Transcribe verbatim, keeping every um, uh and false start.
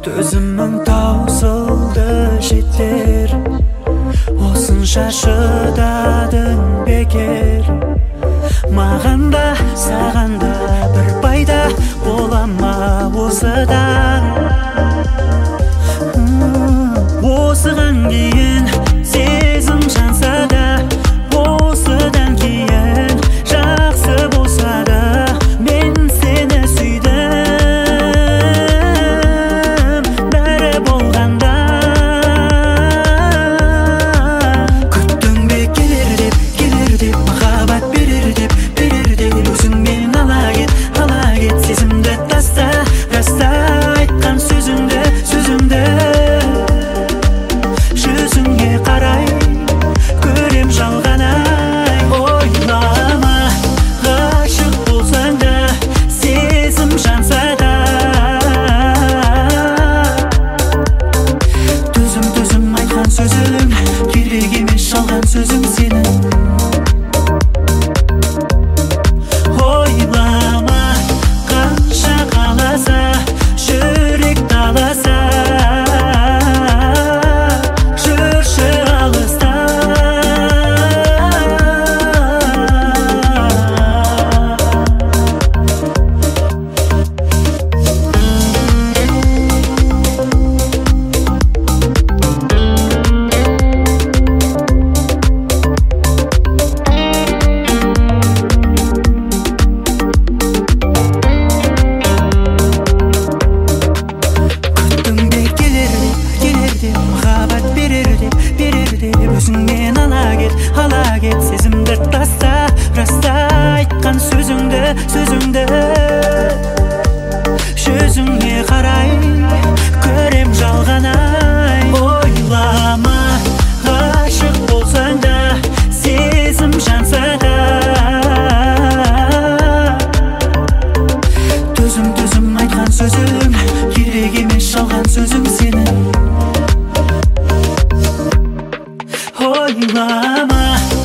Төзімің таусылды жетер, осынша шыдадың бекер. Маған да саған да бір пайда бола ма осыдан? Осыған кейін сезім жанса да, осыдан кейін жақсы болса да, мен сені сүйдім бәрі болғанда. Күттің бе келер деп, келер деп, махаббат берер деп, берер деп, өзіңмен ала кет, ала кет, сезімді таста, раста айтқан сөзіңді, сөзіңді жүзіңе қарай көрем жалғанай. Ойлама, ғашық болсаң да, сезім жанса да, төзім төзім айтқан сөзің керек емес, жалған сөзің сенің. Ойлама, қанша қаласа жүрек таласа, жүрші алыста. Күттің бе келер деп, келер деп, махаббат берер деп, берер деп, өзіңмен ала кет, ала кет, сезімді таста, раста айтқан сөзіңді, сөзіңді жүзіңе қарай көрем жалғанай. Ойлама, ғашық болсаң да, сезім жанса да, төзім төзім айтқан сөзің керек емес, жалған сөзің сенің. Ойлама,